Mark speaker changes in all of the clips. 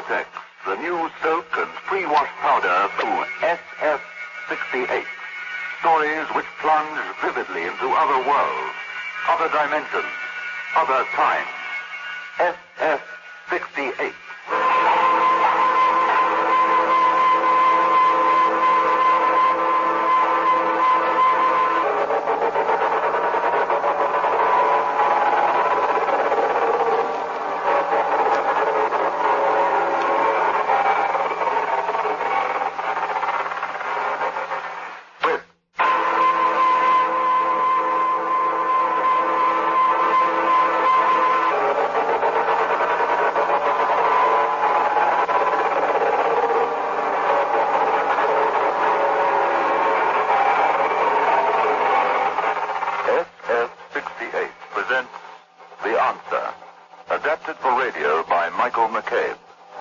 Speaker 1: Protect, the new silk and pre-wash powder through SF68. Stories which plunge vividly into other worlds, other dimensions, other times. SF68. The Answer, adapted for radio by Michael McCabe.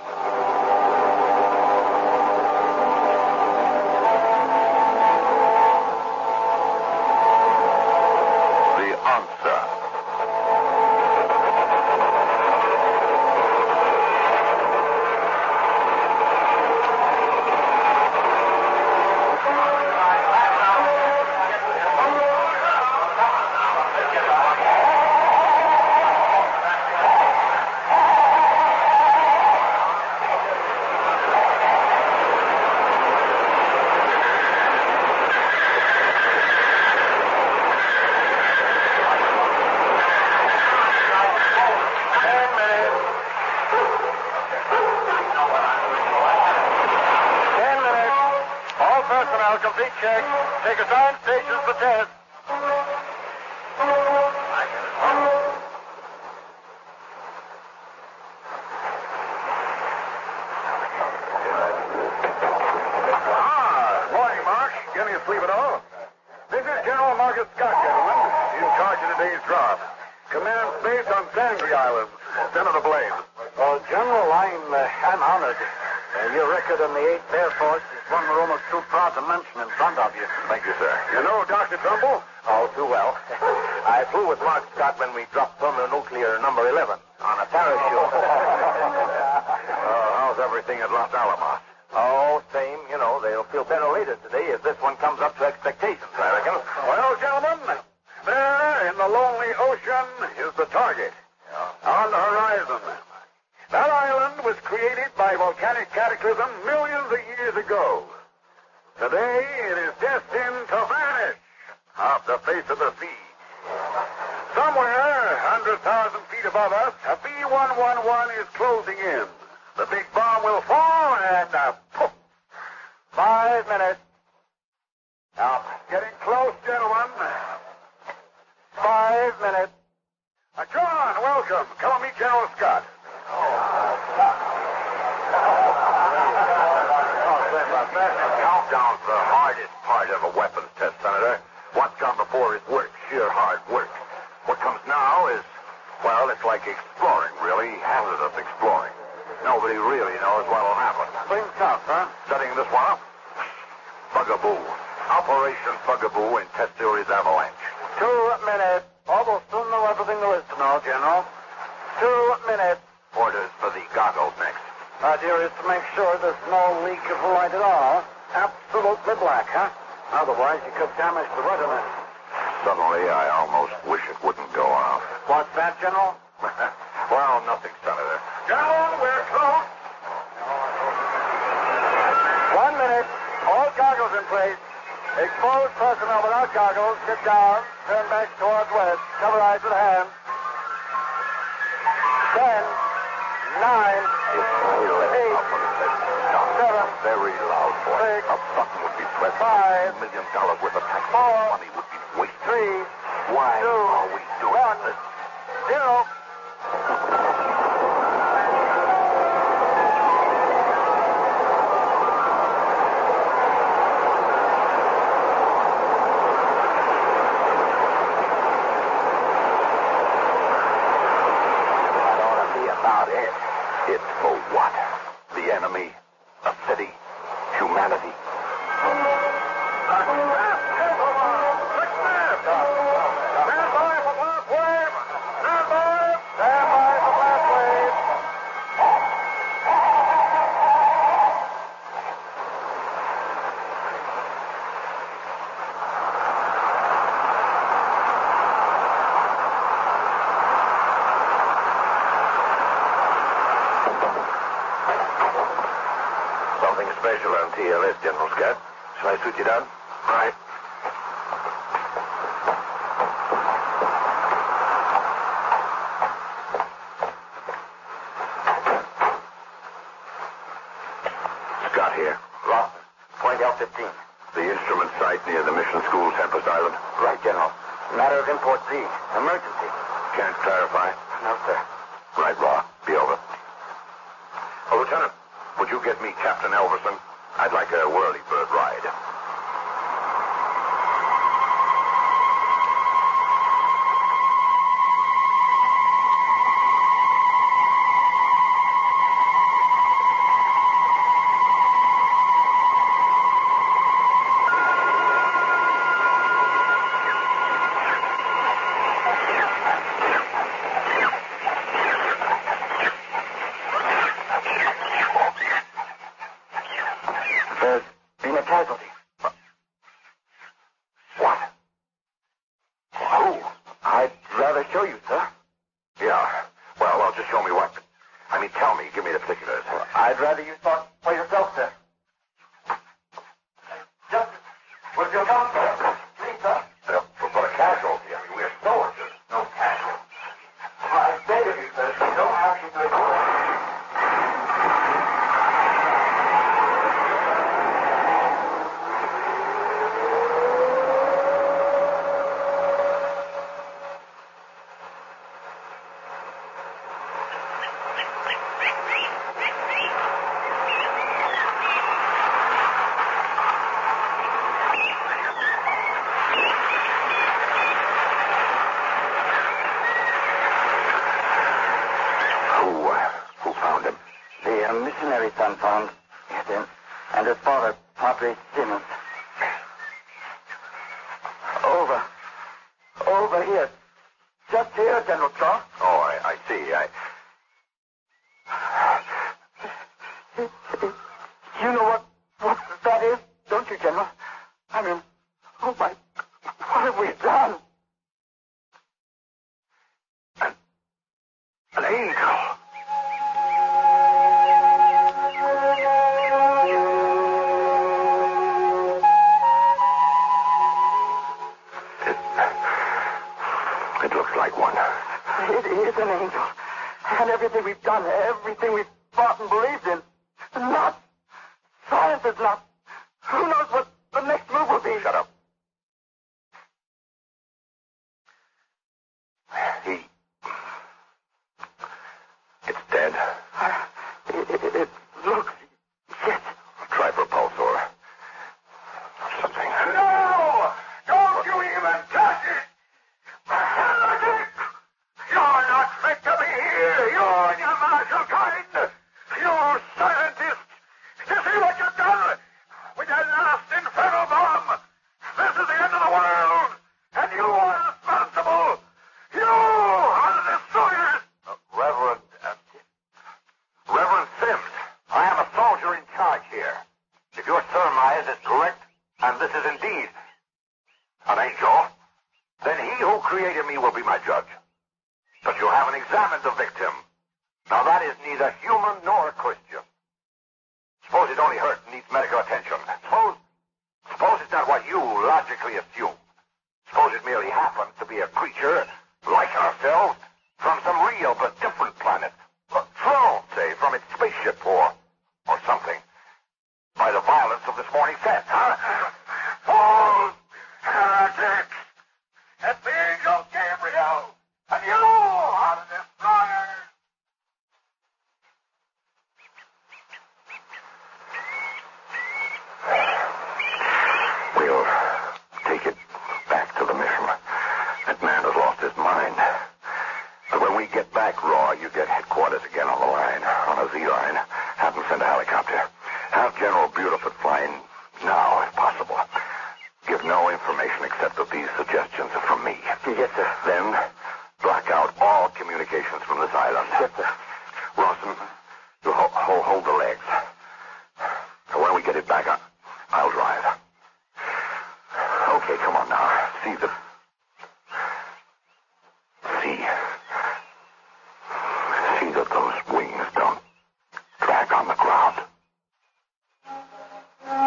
Speaker 1: The Answer.
Speaker 2: Complete check. Take assigned stations for test. Morning, Mark. Get any sleep at all? This is General Marcus Scott, gentlemen, in charge of today's drop. Command base on Sangre Island, center of the blade.
Speaker 3: Well, General, I'm honored. Your record on the 8th Air Force is one we're almost too proud to mention in front of you.
Speaker 2: Thank you, sir. You know Dr. Trumbull?
Speaker 3: Oh, too well. I flew with Mark Scott when we dropped thermonuclear number 11 on a parachute.
Speaker 2: How's everything at Los Alamos?
Speaker 3: Oh, same. You know, they'll feel better later today if this one comes up to expectations, I reckon.
Speaker 2: Well, gentlemen, there in the lonely ocean is the target. On the horizon. That island was created by volcanic cataclysm millions of years ago. Today, it is destined to vanish off the face of the sea. Somewhere, 100,000 feet above us, a B-111 is closing in. The big bomb will fall and, poof.
Speaker 3: 5 minutes.
Speaker 2: Now, getting close, gentlemen.
Speaker 3: 5 minutes.
Speaker 2: John, welcome. Come and meet General Scott.
Speaker 1: Countdown's the hardest part of a weapons test, Senator. What's gone before is work, sheer hard work. What comes now is, well, it's like exploring, really, hazardous exploring. Nobody really knows what'll happen.
Speaker 3: Swing south, huh?
Speaker 1: Setting this one up. Bugaboo. Operation Bugaboo in Test Series Avalanche.
Speaker 3: 2 minutes. Almost soon know everything there is to know, General. 2 minutes.
Speaker 1: Orders for the goggles next.
Speaker 3: Idea is to make sure there's no leak of light at all. Absolutely black, huh? Otherwise, you could damage the rudderless.
Speaker 1: Suddenly, I almost wish it wouldn't go off.
Speaker 3: What's that, General?
Speaker 1: Well, nothing, Senator.
Speaker 2: Gentlemen, we're close.
Speaker 3: 1 minute. All goggles in place. Exposed personnel without goggles, sit down, turn back towards west, cover eyes with hands. 10, 9, 8, 7,
Speaker 1: Very loud voice.
Speaker 3: 6,
Speaker 1: A button would be pressed.
Speaker 3: $5
Speaker 1: $1 million worth of tax
Speaker 3: 4,
Speaker 1: money would be wasted.
Speaker 3: 3,
Speaker 1: Why
Speaker 3: 2,
Speaker 1: are we doing
Speaker 3: 1,
Speaker 1: this?
Speaker 3: 0.
Speaker 1: It's for what? The enemy? A city? Humanity? deal is, General Scott. Shall I suit you down?
Speaker 2: Right.
Speaker 1: Scott here.
Speaker 3: Lawson, point L-15.
Speaker 1: The instrument site near the mission school, Tempest Island.
Speaker 3: Right, General. Matter of import Z. Emergency.
Speaker 1: Can't clarify?
Speaker 3: No, sir.
Speaker 1: Right, Raw. Be over. Oh, Lieutenant, would you get me Captain Elverson? I'd like a whirly-bird ride.
Speaker 3: There's been a casualty.
Speaker 1: What? Who?
Speaker 3: I'd rather show you, sir.
Speaker 1: Yeah. Well, just show me what. I mean, tell me. Give me the particulars.
Speaker 3: I'd rather you saw it for yourself, sir. Justice, would you come, sir? Please, sir.
Speaker 1: But a casualty. I mean, we're soldiers. No casualty.
Speaker 3: I beg of you, sir. You don't have to do it.
Speaker 1: Who found him?
Speaker 3: The missionary son found him, and his father, Padre Simmons. Over here. Just here, General Shaw.
Speaker 1: Oh, I see.
Speaker 3: You know what that is, don't you, General? I mean, oh my, what have we done?
Speaker 1: An angel. It looks like one.
Speaker 3: It is an angel. And everything we've done, everything we've fought and believed in, not. Science is not. Who knows what the next move will be?
Speaker 1: Shut up. It's dead.
Speaker 3: It looks, yes.
Speaker 1: Try for a pulse or something.
Speaker 2: No! Don't you even touch it! You're not fit to be here! You and your martial kind! You scientists! You see what you've done? With that last infernal bomb! This is the end of the world! And you are responsible! You are the destroyers!
Speaker 1: Reverend Sims, I am a soldier in charge here. If your surmise is correct, and this is indeed an angel, then he who created me will be my judge. But you haven't examined the victim. Now that is neither human nor a Christian. Suppose it only hurt and needs medical attention. Suppose it's not what you logically assume. Suppose it merely happens to be a creature like ourselves from some real but different planet. Thrown, say, from its spaceship or something. By the violence of this morning's test, huh?
Speaker 2: Fools! Heretics! It's the angel Gabriel! And you are the destroyers!
Speaker 1: We'll take it back to the mission. That man has lost his mind. But when we get back, Raw, you get headquarters again on the line, on a Z-line. Have them send a helicopter. Have General Butterfoot flying now, if possible. Give no information except that these suggestions are from me.
Speaker 3: Yes, sir.
Speaker 1: Then block out all communications from this island.
Speaker 3: Yes, sir.
Speaker 1: Rawson, you hold the legs. And when we get it back, I'll drive. Okay, come on now. See that those wings don't drag on the ground.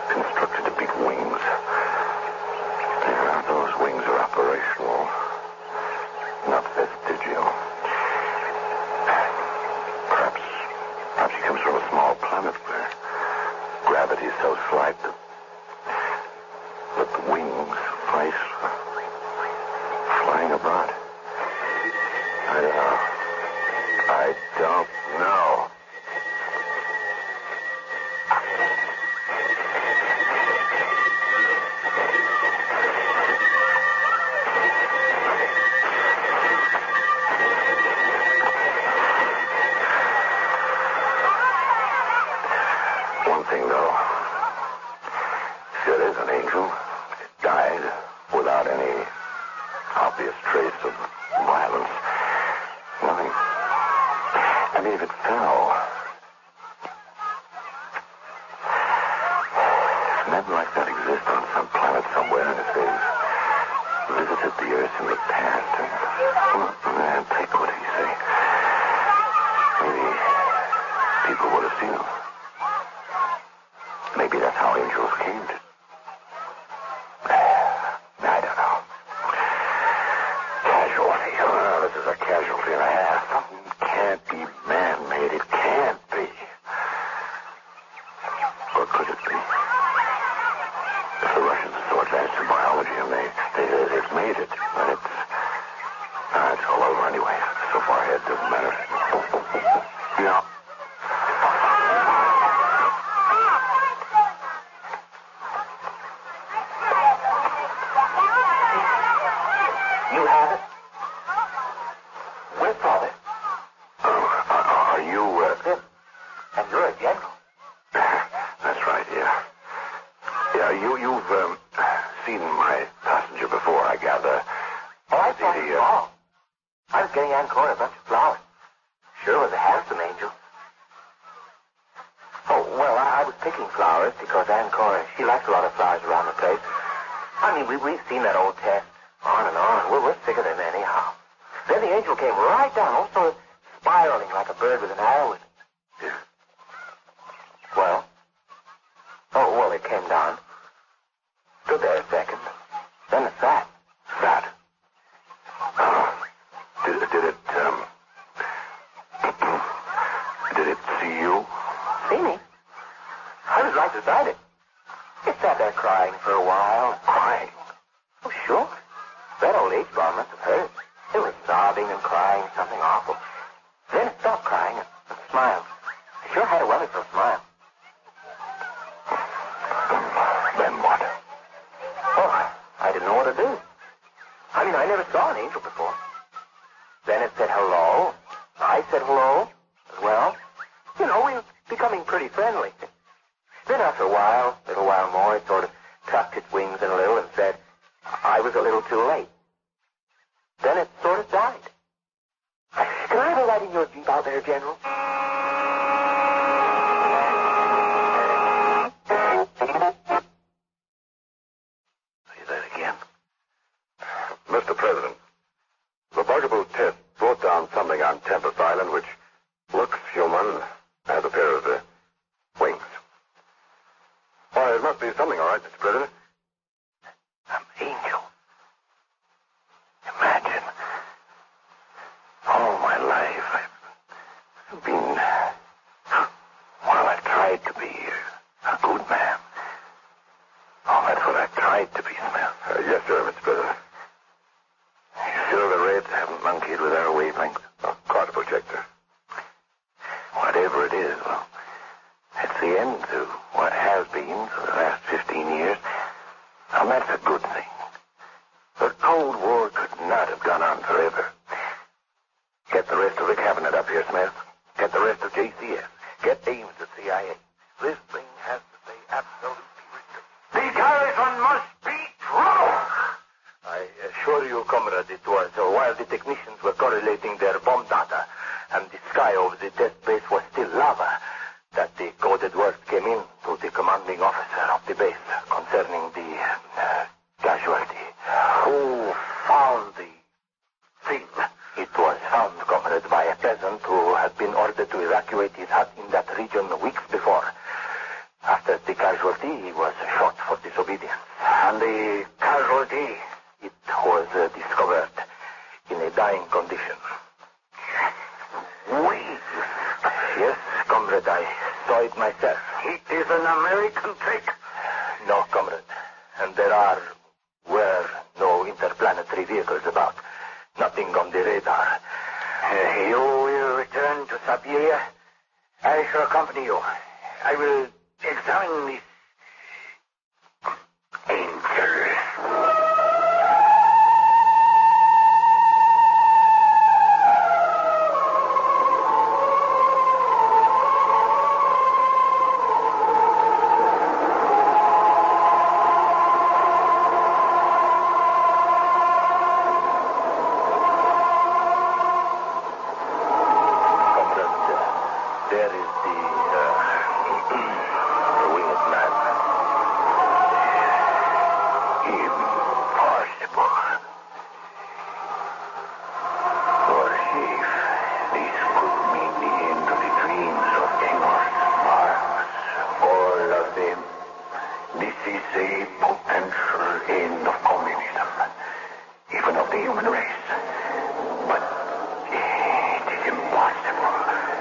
Speaker 1: constructed big wings. Yeah, those wings are operational, not vestigial. Perhaps he comes from a small planet where gravity is so slight that the wings suffice for flying about. I don't know. One thing, though. If it is an angel, it died without any obvious trace of violence. Nothing. I mean, if it fell, if men like that exist on some planet somewhere, and if they've visited the Earth in the past, and take what do you say? Maybe people would have seen them. Maybe that's how angels came to. I don't know. Casualty. Oh, this is a casualty and a half. Something can't be man-made. It can't be. Or could it be? If the Russians are so advanced in biology and they've made it, then it's all over anyway. So far ahead, doesn't matter. Yeah.
Speaker 3: You have it? Where's Father?
Speaker 1: Are you,
Speaker 3: Him. And you're a general.
Speaker 1: That's right, yeah. Yeah, you've seen my passenger before, I gather.
Speaker 3: Oh, I saw him all. I was getting Ann Cora a bunch of flowers. Sure was a handsome angel. Oh, well, I was picking flowers because Ann Cora, she likes a lot of flowers around the place. I mean, we've seen that old test on and on. We're sick of them anyhow. Then the angel came right down, all sort of spiraling like a bird with an arrow in it. Well? Oh, well, it came down. Stood there a second. Then it sat.
Speaker 1: Sat? Did it, did it see you?
Speaker 3: See me? I was right beside it. It sat there crying for a while.
Speaker 1: Crying?
Speaker 3: Oh, sure. That old H-bomb must have heard. It was sobbing and crying, something awful. Then it stopped crying and smiled. I sure had a wonderful smile.
Speaker 1: Then what?
Speaker 3: Oh, I didn't know what to do. I mean, I never saw an angel before. Then it said hello. I said hello as well. You know, we were becoming pretty friendly. Then after a little while more, it sort of tucked its wings in a little and said, I was a little too late. Then it sort of died. Can I have a ride in your Jeep out there, General?
Speaker 1: Say that again. Mr. President, the Bugaboo test brought down something on Tempest Island which looks human, has a pair of wings. Why, it must be something, all right, Mr. President.
Speaker 3: An angel. Imagine. All my life I've been, I tried to be a good man. Oh, that's what I tried to be, Smith.
Speaker 1: Yes, sir, Mr. President.
Speaker 3: You sure the Reds haven't monkeyed with our wavelength?
Speaker 1: Card projector.
Speaker 3: Whatever it is, well, it's the end to what has been for the last 15 years. And that's a good thing. The Cold War could not have gone on forever. Get the rest of the cabinet up here, Smith. Get the rest of JCS. Get Ames at CIA. This thing has to stay absolutely restricted.
Speaker 2: The garrison must be true.
Speaker 3: I assure you, comrade, it was while the technicians were correlating their bomb data and the sky over the test base was still lava that the coded word came in to the commanding officer of the base concerning the casualty. Who found the thing? It was found, comrade, by a peasant who had been ordered to evacuate his hut in that region weeks before. After the casualty, he was was shot for disobedience.
Speaker 2: And the casualty?
Speaker 3: It was discovered in a dying condition.
Speaker 2: Wait.
Speaker 3: Yes, comrade, I saw it myself.
Speaker 2: It is an American trick.
Speaker 3: No, comrade. And were no interplanetary vehicles about. Nothing on the radar.
Speaker 2: You will return to Siberia. I shall accompany you. I will examine this angel.
Speaker 3: There is the winged man.
Speaker 2: Impossible. For Chief, this could mean the end of the dreams of Engels, Mars, all of them. This is a potential end of communism, even of the human race. But it is impossible.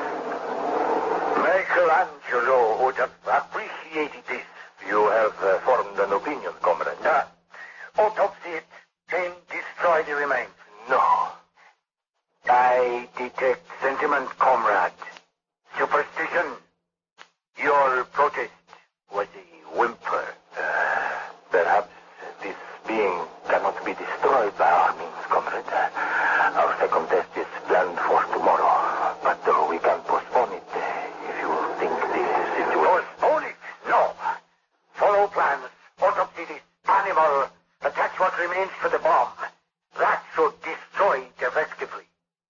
Speaker 2: Michelangelo would have appreciated this.
Speaker 3: You have formed an opinion, comrade.
Speaker 2: Autopsy it, then destroy the remains.
Speaker 3: No.
Speaker 2: I detect sentiment, comrade. Superstition. Your protest was a whimper.
Speaker 3: Perhaps this being cannot be destroyed by our means, comrade. Our second test is planned for tomorrow, but we can postpone it if you think the situation...
Speaker 2: Postpone it? No. Follow plans. Autopsy this animal. Attach what remains to the bomb. That should destroy it effectively.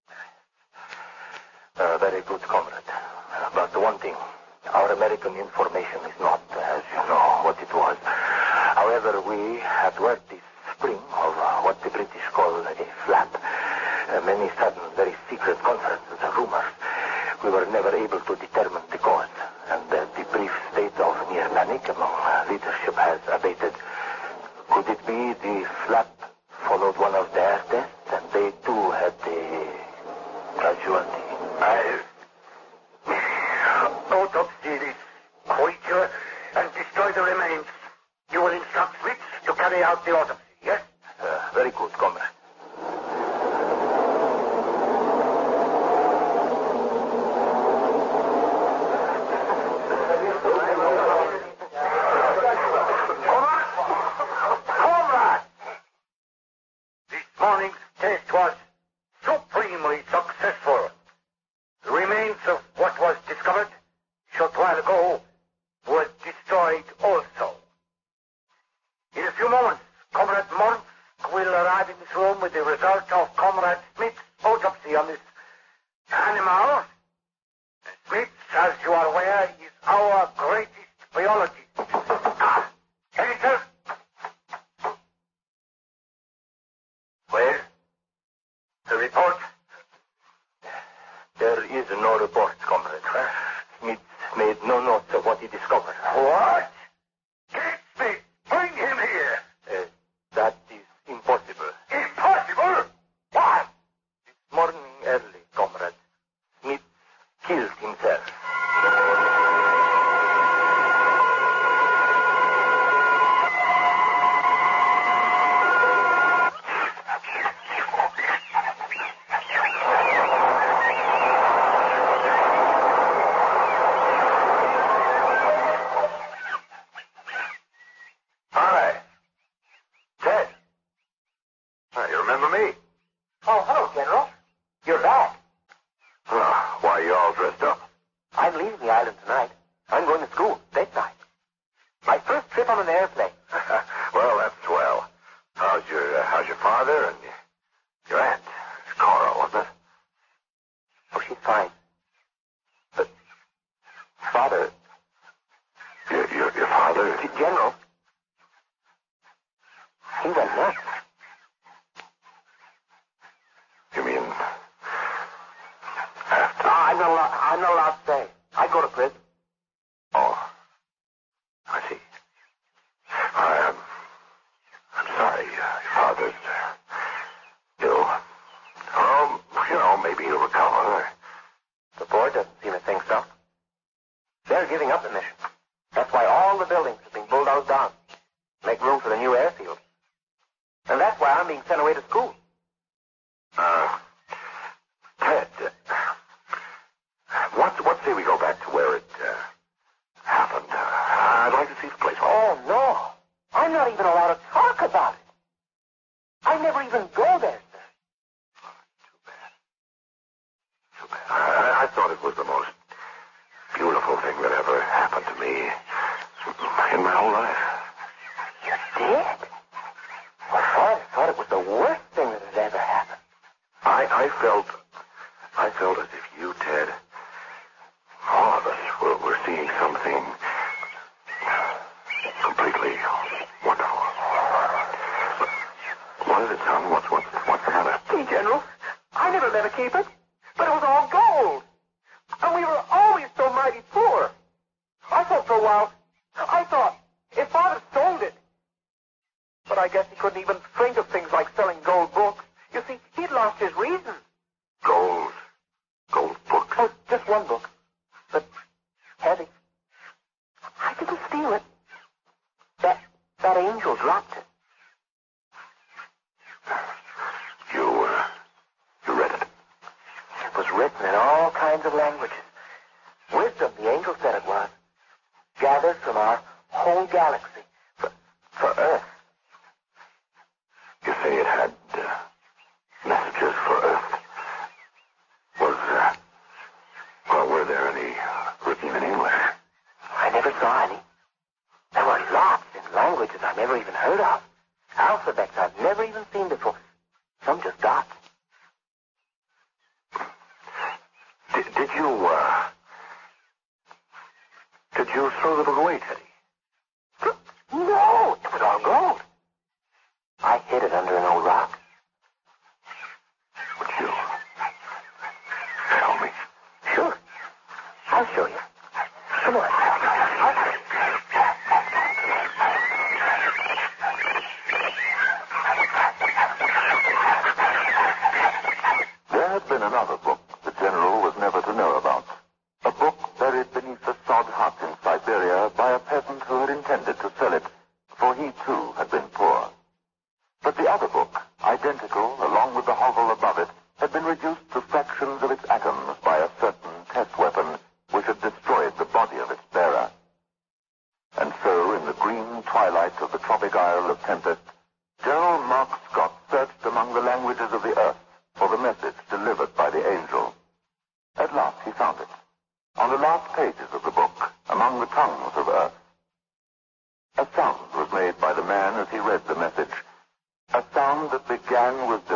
Speaker 3: Very good, comrade. But one thing, our American information is not, as you know, what it was. However, we had worked this spring of what the British call a flap. Many sudden, very secret conferences and rumors. We were never able to determine the cause, and the brief state of near panic among leadership has abated. Could it be the flap followed one of their tests, and they too had a casualty?
Speaker 2: Autopsy this creature and destroy the remains. You will instruct Smith to carry out the autopsy, yes?
Speaker 3: Very good, comrade.
Speaker 2: Comrade! This morning's test was supremely successful. The remains of what was discovered a short while ago was destroyed also. In a few moments, Comrade Monk will arrive in this room with the result of Comrade Smith's autopsy on this animal. Smith, as you are aware, is our greatest biologist. Editor? Well, the report?
Speaker 3: There is no report, comrade. Smith made no notes of what he discovered.
Speaker 2: What? Get Smith! Bring him here!
Speaker 3: That is impossible.
Speaker 2: Impossible? Why?
Speaker 3: This morning early, comrade, Smith killed himself.
Speaker 2: Hi. Ted. You remember me?
Speaker 3: Oh, hello, General. You're back.
Speaker 2: Why are you all dressed up?
Speaker 3: I'm leaving the island tonight. I'm going to school, stateside. My first trip on an airplane.
Speaker 2: Well, that's swell. How's your father and your aunt? It's Cora, wasn't it?
Speaker 3: Oh, she's fine. But, Father...
Speaker 2: Your father?
Speaker 3: General... He went nuts.
Speaker 2: You mean after?
Speaker 3: I'm not allowed to say. I go to prison.
Speaker 2: Oh, I see.
Speaker 3: Make room for the new airfield. And that's why I'm being sent away to school.
Speaker 1: Ted, what say we go back to where it happened? I'd like to see the place.
Speaker 3: Oh, no. I'm not even allowed to talk about it. I never even go there, sir.
Speaker 1: Too bad. I thought it was the most beautiful thing that ever happened to me in my whole life.
Speaker 3: You did? Well, I thought it was the worst thing that had ever happened.
Speaker 1: I felt as if you, Ted, all of us were seeing something completely wonderful. What is it, son? What's the matter?
Speaker 3: See, General, I never let her keep it, but it was all gold. And we were always so mighty poor. I thought for a while, if Father sold it. But I guess he couldn't even think of things like selling gold books. You see, he'd lost his reason.
Speaker 1: Gold books?
Speaker 3: Oh, just one book. But heavy. I didn't steal it. That angel dropped it.
Speaker 1: You read it?
Speaker 3: It was written in all kinds of languages. Wisdom, the angel said it was. Gathered from our whole galaxy. For Earth.
Speaker 1: You say it had messages for Earth. Were there any written in English?
Speaker 3: I never saw any. There were lots in languages I've never even heard of. Alphabets I've never even seen before. Some just dots.
Speaker 1: Did you throw the book away, Teddy?
Speaker 3: No, it was all gold. I hid it under an old rock.
Speaker 1: Would you tell me?
Speaker 3: Sure. I'll show you. Come on.
Speaker 4: There had been another book the General was never to know about. A book buried beneath a sod hut in Siberia by a peasant who had intended to sell it, for he too had been poor. But the other book, identical, along with the hovel above it, had been reduced to fractions of its atoms by a certain test weapon which had destroyed the body of its bearer. And so, in the green twilight of the tropic isle of Tempest, General Mark Scott searched among the languages of the earth for the message delivered by the angel. At last he found it, on the last pages of the book, among the tongues of earth. A sound was made by the man as he read the message, a sound that began with